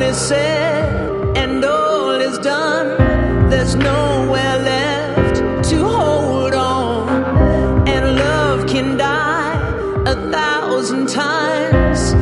is said and all is done, there's nowhere left to hold on. And love can die 1,000 times